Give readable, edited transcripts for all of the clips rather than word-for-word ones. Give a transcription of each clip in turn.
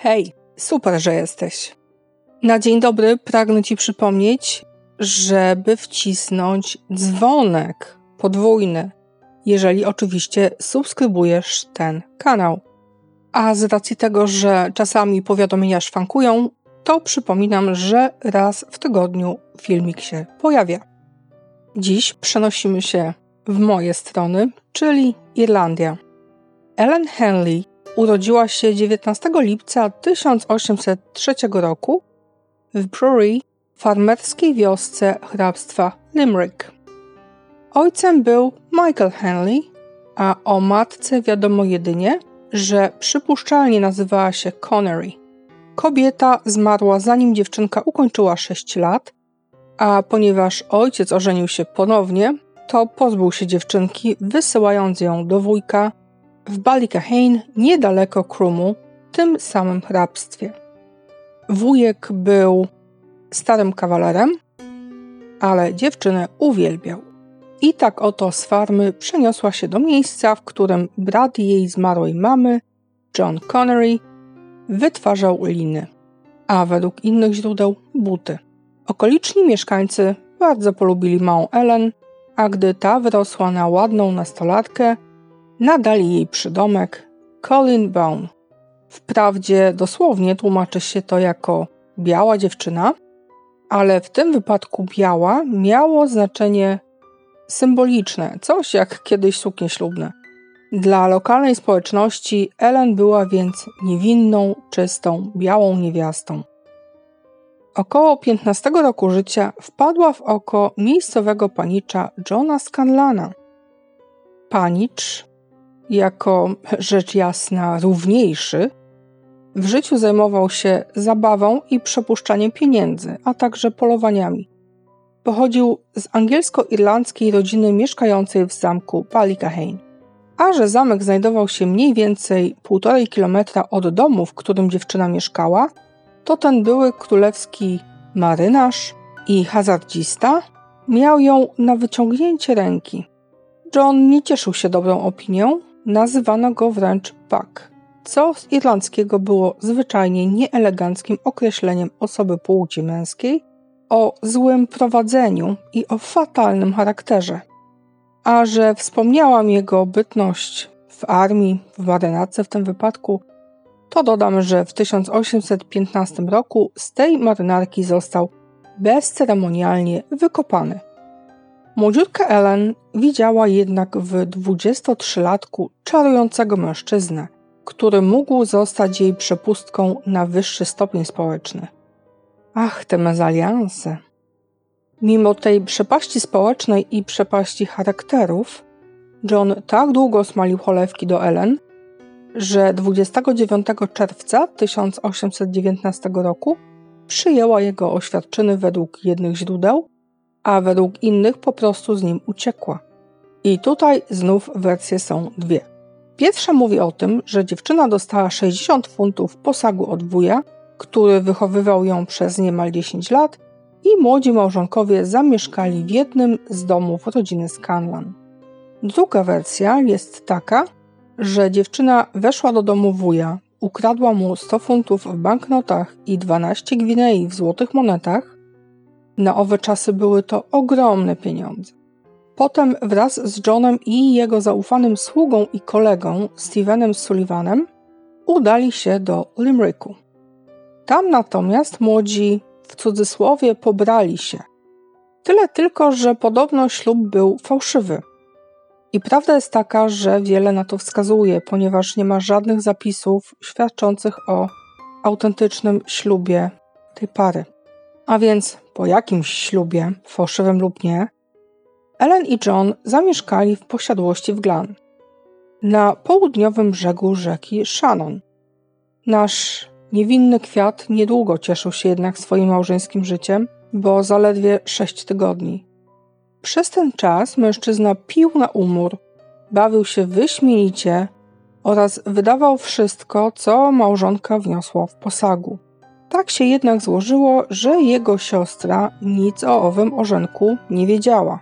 Hej, super, że jesteś. Na dzień dobry pragnę Ci przypomnieć, żeby wcisnąć dzwonek podwójny, jeżeli oczywiście subskrybujesz ten kanał. A z racji tego, że czasami powiadomienia szwankują, to przypominam, że raz w tygodniu filmik się pojawia. Dziś przenosimy się w moje strony, czyli Irlandia. Ellen Henley urodziła się 19 lipca 1803 roku w Brury, farmerskiej wiosce hrabstwa Limerick. Ojcem był Michael Henley, a o matce wiadomo jedynie, że przypuszczalnie nazywała się Connery. Kobieta zmarła zanim dziewczynka ukończyła 6 lat, a ponieważ ojciec ożenił się ponownie, to pozbył się dziewczynki, wysyłając ją do wujka w Ballycahane, niedaleko Croomu, tym samym hrabstwie. Wujek był starym kawalerem, ale dziewczynę uwielbiał. I tak oto z farmy przeniosła się do miejsca, w którym brat jej zmarłej mamy, John Connery, wytwarzał liny, a według innych źródeł buty. Okoliczni mieszkańcy bardzo polubili małą Ellen, a gdy ta wyrosła na ładną nastolatkę, nadali jej przydomek Colleen Bawn. Wprawdzie dosłownie tłumaczy się to jako biała dziewczyna, ale w tym wypadku biała miało znaczenie symboliczne, coś jak kiedyś suknie ślubne. Dla lokalnej społeczności Ellen była więc niewinną, czystą, białą niewiastą. Około 15 roku życia wpadła w oko miejscowego panicza Johna Scanlana. Panicz, jako rzecz jasna równiejszy, w życiu zajmował się zabawą i przepuszczaniem pieniędzy, a także polowaniami. Pochodził z angielsko-irlandzkiej rodziny mieszkającej w zamku Ballycahane. A że zamek znajdował się mniej więcej 1,5 kilometra od domu, w którym dziewczyna mieszkała, to ten były królewski marynarz i hazardzista miał ją na wyciągnięcie ręki. John nie cieszył się dobrą opinią, nazywano go wręcz Buck, co z irlandzkiego było zwyczajnie nieeleganckim określeniem osoby płci męskiej o złym prowadzeniu i o fatalnym charakterze. A że wspomniałam jego bytność w armii, w marynarce w tym wypadku, to dodam, że w 1815 roku z tej marynarki został bezceremonialnie wykopany. Młodziutka Ellen widziała jednak w 23-latku czarującego mężczyznę, który mógł zostać jej przepustką na wyższy stopień społeczny. Ach, te mezalianse! Mimo tej przepaści społecznej i przepaści charakterów, John tak długo smalił cholewki do Ellen, że 29 czerwca 1819 roku przyjęła jego oświadczyny według jednych źródeł, a według innych po prostu z nim uciekła. I tutaj znów wersje są dwie. Pierwsza mówi o tym, że dziewczyna dostała 60 funtów posagu od wuja, który wychowywał ją przez niemal 10 lat i młodzi małżonkowie zamieszkali w jednym z domów rodziny Scanlan. Druga wersja jest taka, że dziewczyna weszła do domu wuja, ukradła mu 100 funtów w banknotach i 12 gwinei w złotych monetach. Na owe czasy były to ogromne pieniądze. Potem wraz z Johnem i jego zaufanym sługą i kolegą Stevenem Sullivanem udali się do Limericku. Tam natomiast młodzi, w cudzysłowie, pobrali się. Tyle tylko, że podobno ślub był fałszywy. I prawda jest taka, że wiele na to wskazuje, ponieważ nie ma żadnych zapisów świadczących o autentycznym ślubie tej pary. A więc po jakimś ślubie, fałszywym lub nie, Ellen i John zamieszkali w posiadłości w Glan, na południowym brzegu rzeki Shannon. Nasz niewinny kwiat niedługo cieszył się jednak swoim małżeńskim życiem, bo zaledwie 6 tygodni. Przez ten czas mężczyzna pił na umór, bawił się wyśmienicie oraz wydawał wszystko, co małżonka wniosła w posagu. Tak się jednak złożyło, że jego siostra nic o owym ożenku nie wiedziała.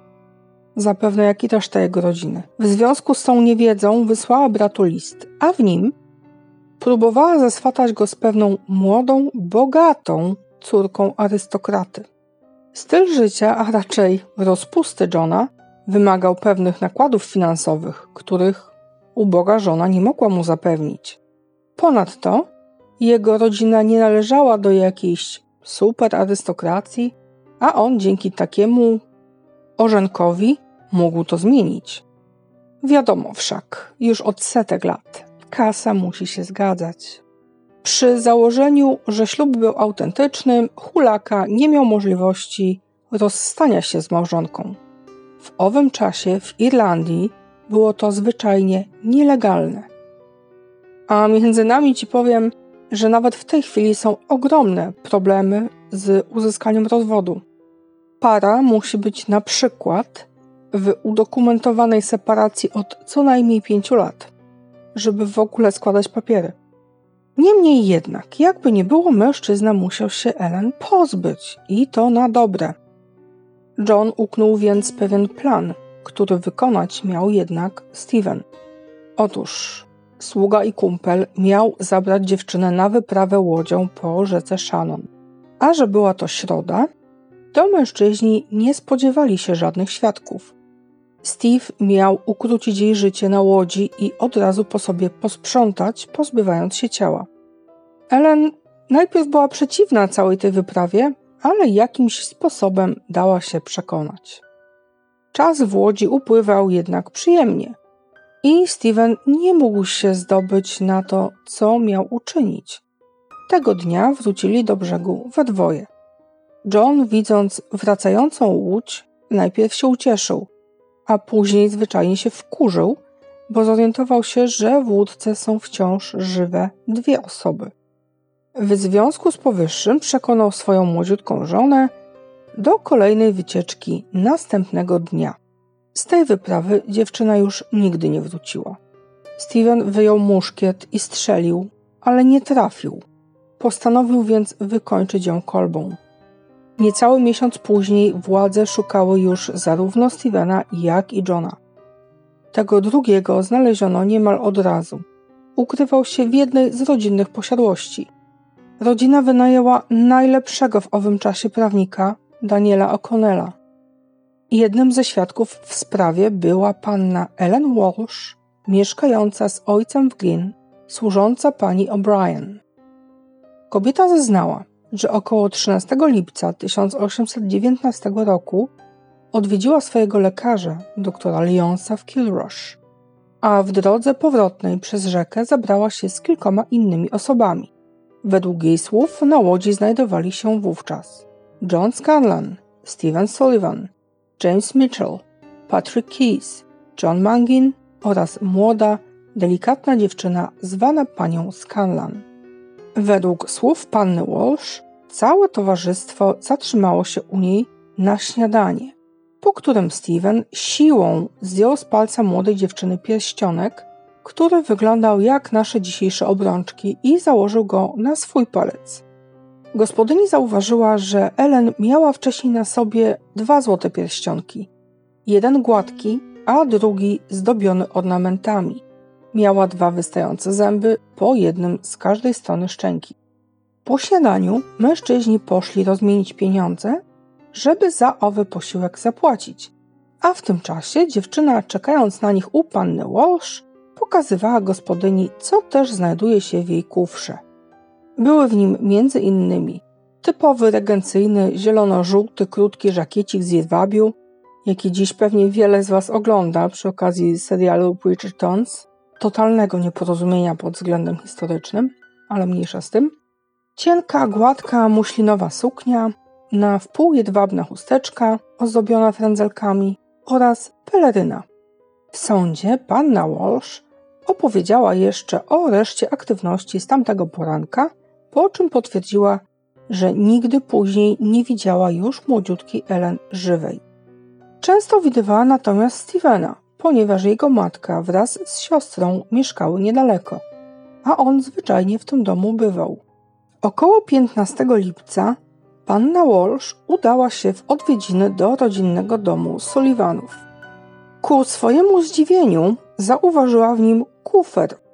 Zapewne jak i reszta jego rodziny. W związku z tą niewiedzą wysłała bratu list, a w nim Próbowała zeswatać go z pewną młodą, bogatą córką arystokraty. Styl życia, a raczej rozpusty Johna, wymagał pewnych nakładów finansowych, których uboga żona nie mogła mu zapewnić. Ponadto jego rodzina nie należała do jakiejś super arystokracji, a on dzięki takiemu orzenkowi mógł to zmienić. Wiadomo wszak, już od setek lat, kasa musi się zgadzać. Przy założeniu, że ślub był autentyczny, hulaka nie miał możliwości rozstania się z małżonką. W owym czasie w Irlandii było to zwyczajnie nielegalne. A między nami ci powiem, że nawet w tej chwili są ogromne problemy z uzyskaniem rozwodu. Para musi być na przykład w udokumentowanej separacji od co najmniej 5 lat, żeby w ogóle składać papiery. Niemniej jednak, jakby nie było, mężczyzna musiał się Ellen pozbyć i to na dobre. John uknął więc pewien plan, który wykonać miał jednak Steven. Otóż sługa i kumpel miał zabrać dziewczynę na wyprawę łodzią po rzece Shannon. A że była to środa, to mężczyźni nie spodziewali się żadnych świadków. Steve miał ukrócić jej życie na łodzi i od razu po sobie posprzątać, pozbywając się ciała. Ellen najpierw była przeciwna całej tej wyprawie, ale jakimś sposobem dała się przekonać. Czas w łodzi upływał jednak przyjemnie i Steven nie mógł się zdobyć na to, co miał uczynić. Tego dnia wrócili do brzegu we dwoje. John, widząc wracającą łódź, najpierw się ucieszył, a później zwyczajnie się wkurzył, bo zorientował się, że w łódce są wciąż żywe 2 osoby. W związku z powyższym przekonał swoją młodziutką żonę do kolejnej wycieczki następnego dnia. Z tej wyprawy dziewczyna już nigdy nie wróciła. Steven wyjął muszkiet i strzelił, ale nie trafił. Postanowił więc wykończyć ją kolbą. Niecały miesiąc później władze szukały już zarówno Stevena, jak i Johna. Tego drugiego znaleziono niemal od razu. Ukrywał się w jednej z rodzinnych posiadłości. Rodzina wynajęła najlepszego w owym czasie prawnika, Daniela O'Connella. Jednym ze świadków w sprawie była panna Ellen Walsh, mieszkająca z ojcem w Glynn, służąca pani O'Brien. Kobieta zeznała, że około 13 lipca 1819 roku odwiedziła swojego lekarza, doktora Lyonsa w Kilrush, a w drodze powrotnej przez rzekę zabrała się z kilkoma innymi osobami. Według jej słów na łodzi znajdowali się wówczas John Scanlan, Stephen Sullivan, James Mitchell, Patrick Keyes, John Mangin oraz młoda, delikatna dziewczyna zwana panią Scanlan. Według słów panny Walsh, całe towarzystwo zatrzymało się u niej na śniadanie, po którym Steven siłą zdjął z palca młodej dziewczyny pierścionek, który wyglądał jak nasze dzisiejsze obrączki, i założył go na swój palec. Gospodyni zauważyła, że Ellen miała wcześniej na sobie 2 złote pierścionki. Jeden gładki, a drugi zdobiony ornamentami. Miała 2 wystające zęby, po jednym z każdej strony szczęki. Po śniadaniu mężczyźni poszli rozmienić pieniądze, żeby za owy posiłek zapłacić, a w tym czasie dziewczyna, czekając na nich u panny Walsh, pokazywała gospodyni, co też znajduje się w jej kufrze. Były w nim między innymi typowy regencyjny zielono-żółty krótki żakiecik z jedwabiu, jaki dziś pewnie wiele z Was ogląda przy okazji serialu Bridgertons, totalnego nieporozumienia pod względem historycznym, ale mniejsza z tym. Cienka, gładka, muślinowa suknia, na wpół jedwabna chusteczka ozdobiona frędzelkami oraz peleryna. W sądzie panna Walsh opowiedziała jeszcze o reszcie aktywności z tamtego poranka, po czym potwierdziła, że nigdy później nie widziała już młodziutkiej Ellen żywej. Często widywała natomiast Stevena, ponieważ jego matka wraz z siostrą mieszkały niedaleko, a on zwyczajnie w tym domu bywał. Około 15 lipca panna Walsh udała się w odwiedziny do rodzinnego domu Sullivanów. Ku swojemu zdziwieniu zauważyła w nim kufer.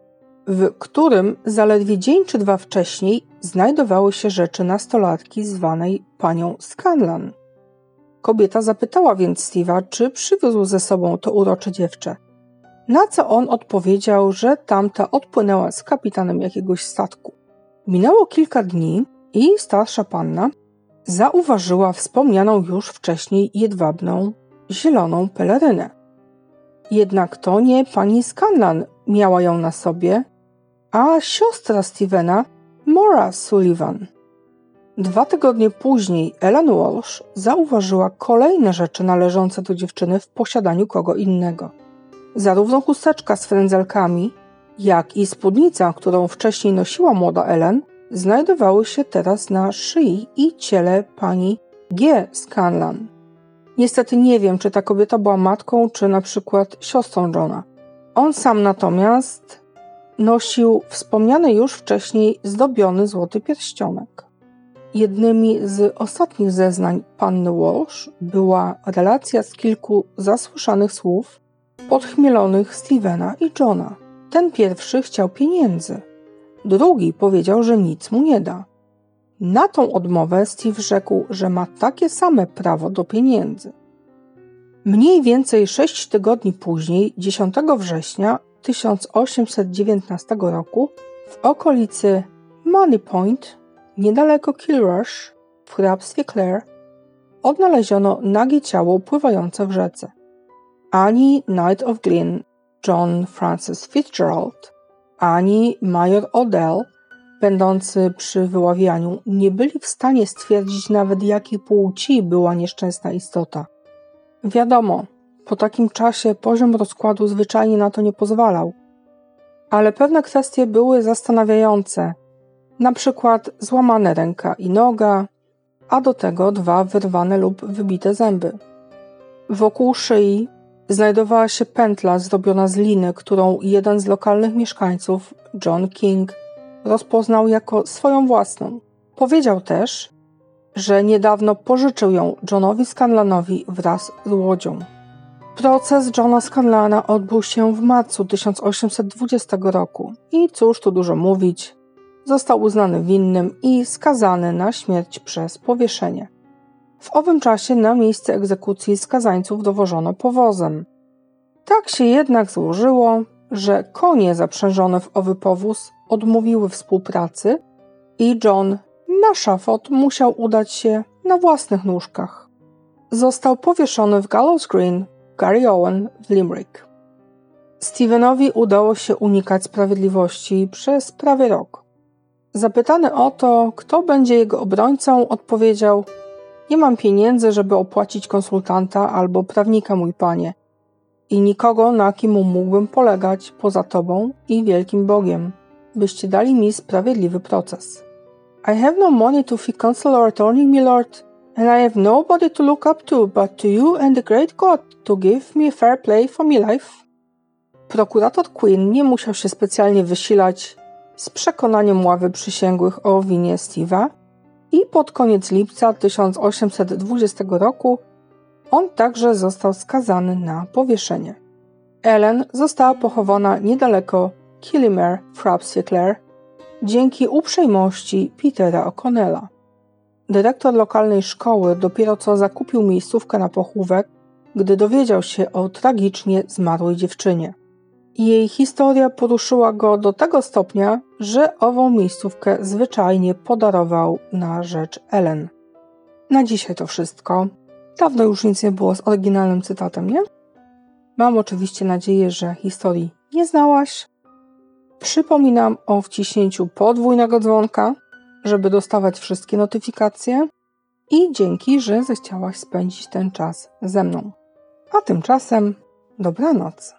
w którym zaledwie dzień czy dwa wcześniej znajdowały się rzeczy nastolatki zwanej panią Scanlan. Kobieta zapytała więc Steve'a, czy przywiózł ze sobą to urocze dziewczę, na co on odpowiedział, że tamta odpłynęła z kapitanem jakiegoś statku. Minęło kilka dni i starsza panna zauważyła wspomnianą już wcześniej jedwabną, zieloną pelerynę. Jednak to nie pani Scanlan miała ją na sobie, a siostra Stevena, Maura Sullivan. 2 tygodnie później Ellen Walsh zauważyła kolejne rzeczy należące do dziewczyny w posiadaniu kogo innego. Zarówno chusteczka z frędzelkami, jak i spódnica, którą wcześniej nosiła młoda Ellen, znajdowały się teraz na szyi i ciele pani G. Scanlan. Niestety nie wiem, czy ta kobieta była matką, czy na przykład siostrą Johna. On sam natomiast nosił wspomniany już wcześniej zdobiony złoty pierścionek. Jednymi z ostatnich zeznań panny Walsh była relacja z kilku zasłyszanych słów podchmielonych Stevena i Johna. Ten pierwszy chciał pieniędzy, drugi powiedział, że nic mu nie da. Na tą odmowę Steve rzekł, że ma takie same prawo do pieniędzy. Mniej więcej 6 tygodni później, 10 września 1819 roku, w okolicy Money Point, niedaleko Kilrush, w hrabstwie Clare, odnaleziono nagie ciało pływające w rzece. Ani Knight of Glyn, John Francis Fitzgerald, ani major Odell, będący przy wyławianiu, nie byli w stanie stwierdzić nawet, jakiej płci była nieszczęsna istota. Wiadomo, po takim czasie poziom rozkładu zwyczajnie na to nie pozwalał, ale pewne kwestie były zastanawiające, na przykład złamane ręka i noga, a do tego 2 wyrwane lub wybite zęby. Wokół szyi znajdowała się pętla zrobiona z liny, którą jeden z lokalnych mieszkańców, John King, rozpoznał jako swoją własną. Powiedział też, że niedawno pożyczył ją Johnowi Scanlanowi wraz z łodzią. Proces Johna Scanlana odbył się w marcu 1820 roku i cóż tu dużo mówić, został uznany winnym i skazany na śmierć przez powieszenie. W owym czasie na miejsce egzekucji skazańców dowożono powozem. Tak się jednak złożyło, że konie zaprzężone w owy powóz odmówiły współpracy i John na szafot musiał udać się na własnych nóżkach. Został powieszony w Gallows Green w Garryowen w Limerick. Stevenowi udało się unikać sprawiedliwości przez prawie rok. Zapytany o to, kto będzie jego obrońcą, odpowiedział: nie mam pieniędzy, żeby opłacić konsultanta albo prawnika, mój panie, i nikogo, na kim mógłbym polegać poza tobą i wielkim Bogiem, byście dali mi sprawiedliwy proces. I have no money to fee counsel or attorney, my lord, and I have nobody to look up to but to you and the great God to give me fair play for my life. Prokurator Quinn nie musiał się specjalnie wysilać z przekonaniem ławy przysięgłych o winie Steve'a i pod koniec lipca 1820 roku on także został skazany na powieszenie. Ellen została pochowana niedaleko Killimere w hrabstwie Clare dzięki uprzejmości Petera O'Connella. Dyrektor lokalnej szkoły dopiero co zakupił miejscówkę na pochówek, gdy dowiedział się o tragicznie zmarłej dziewczynie. Jej historia poruszyła go do tego stopnia, że ową miejscówkę zwyczajnie podarował na rzecz Ellen. Na dzisiaj to wszystko. Dawno już nic nie było z oryginalnym cytatem, nie? Mam oczywiście nadzieję, że historii nie znałaś. Przypominam o wciśnięciu podwójnego dzwonka, żeby dostawać wszystkie notyfikacje i dzięki, że zechciałaś spędzić ten czas ze mną. A tymczasem dobranoc.